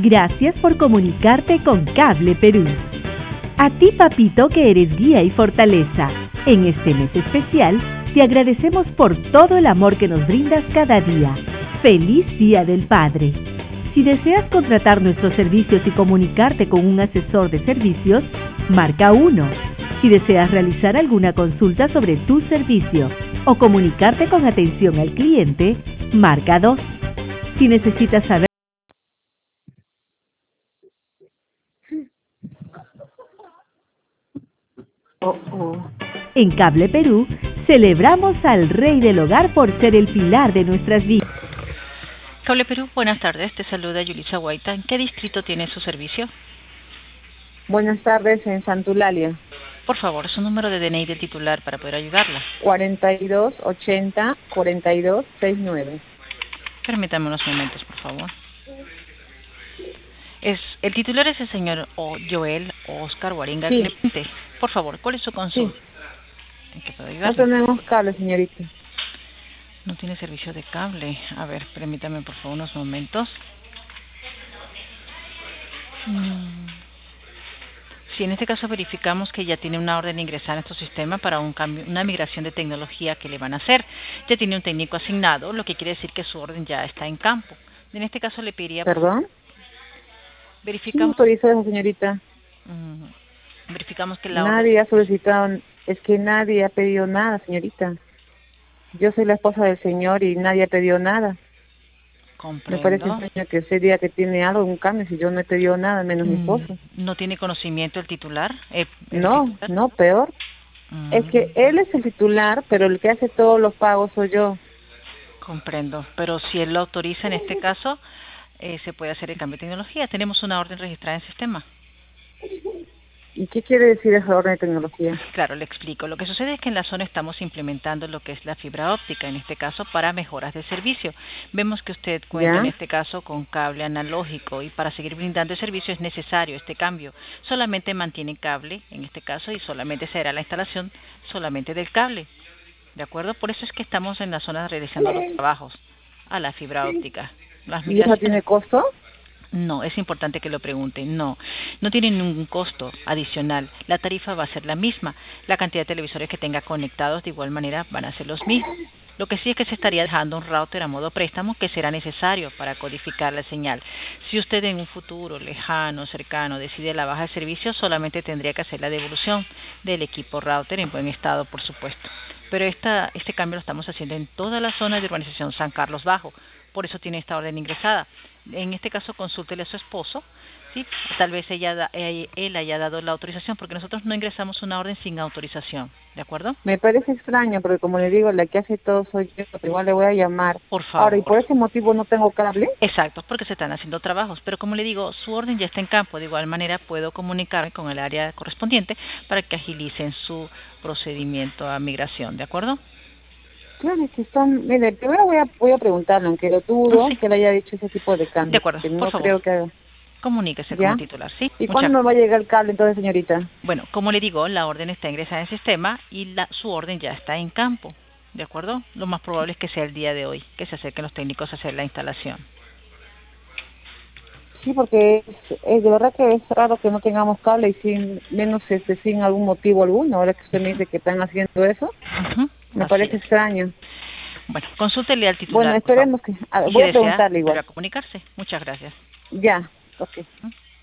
Gracias por comunicarte con Cable Perú. A ti, papito, que eres guía y fortaleza. En este mes especial, te agradecemos por todo el amor que nos brindas cada día. ¡Feliz Día del Padre! Si deseas contratar nuestros servicios y comunicarte con un asesor de servicios, marca 1. Si deseas realizar alguna consulta sobre tu servicio o comunicarte con atención al cliente, marca 2. Si necesitas saber En Cable Perú, celebramos al Rey del Hogar por ser el pilar de nuestras vidas. Cable Perú, buenas tardes. Te saluda Yulisa Guaita. ¿En qué distrito tiene su servicio? Buenas tardes, en Santulalia. Por favor, su número de DNI del titular para poder ayudarla. 4280-4269. Permítame unos momentos, por favor. El titular es el señor Joel Oscar Guaringa Clemente. Por favor, ¿cuál es su consulta? Sí. ¿En qué puedo ayudarle? No tenemos cable, señorita. No tiene servicio de cable. A ver, permítame por favor unos momentos. Si en este caso verificamos que ya tiene una orden de ingresar a nuestro sistema para un cambio, una migración de tecnología que le van a hacer, ya tiene un técnico asignado, lo que quiere decir que su orden ya está en campo. En este caso le pediría... ¿Perdón? Verificamos... ¿Quién autorizó eso, señorita? Verificamos que la Nadie ha solicitado, es que nadie ha pedido nada, señorita. Yo soy la esposa del señor y nadie ha pedido nada. Comprendo. Me parece extraño que usted diga que tiene algo, un cambio, si yo no he pedido nada, menos mi esposo. ¿No tiene conocimiento el titular? No, peor. Es que él es el titular, pero el que hace todos los pagos soy yo. Comprendo, pero si él lo autoriza en este caso, se puede hacer el cambio de tecnología. Tenemos una orden registrada en el sistema. ¿Y qué quiere decir esa orden de tecnología? Claro, le explico. Lo que sucede es que en la zona estamos implementando lo que es la fibra óptica, en este caso para mejoras de servicio. Vemos que usted cuenta en este caso con cable analógico y para seguir brindando el servicio es necesario este cambio. Solamente mantiene cable en este caso y solamente será la instalación solamente del cable. ¿De acuerdo? Por eso es que estamos en la zona realizando los trabajos a la fibra óptica. ¿Y eso tiene costo? No, es importante que lo pregunten. No tiene ningún costo adicional. La tarifa va a ser la misma. La cantidad de televisores que tenga conectados de igual manera van a ser los mismos. Lo que sí es que se estaría dejando un router a modo préstamo que será necesario para codificar la señal. Si usted en un futuro lejano, cercano, decide la baja de servicio, solamente tendría que hacer la devolución del equipo router en buen estado, por supuesto. Pero este cambio lo estamos haciendo en toda la zona de urbanización San Carlos Bajo. Por eso tiene esta orden ingresada. En este caso, consúltele a su esposo, ¿sí? Tal vez él haya dado la autorización, porque nosotros no ingresamos una orden sin autorización, ¿de acuerdo? Me parece extraño, porque como le digo, la que hace todo soy yo, pero igual le voy a llamar. Por favor. Ahora, ¿y por ese motivo no tengo cable? Exacto, porque se están haciendo trabajos, pero como le digo, su orden ya está en campo. De igual manera, puedo comunicarme con el área correspondiente para que agilicen su procedimiento a migración, ¿de acuerdo? Claro, es que están... Mire, primero voy a preguntarle, aunque lo dudo, que le haya dicho ese tipo de cambio. De acuerdo, no por favor. Creo que... Comuníquese con el titular, ¿sí? ¿Y cuándo nos va a llegar el cable entonces, señorita? Bueno, como le digo, la orden está ingresada en el sistema y su orden ya está en campo, ¿de acuerdo? Lo más probable es que sea el día de hoy, que se acerquen los técnicos a hacer la instalación. Sí, porque es de verdad que es raro que no tengamos cable y sin algún motivo alguno. Ahora que usted me dice que están haciendo eso, me parece extraño. Bueno, consúltele al titular. Bueno, esperemos que... voy a preguntarle igual. Para comunicarse. Muchas gracias. Ya, ok.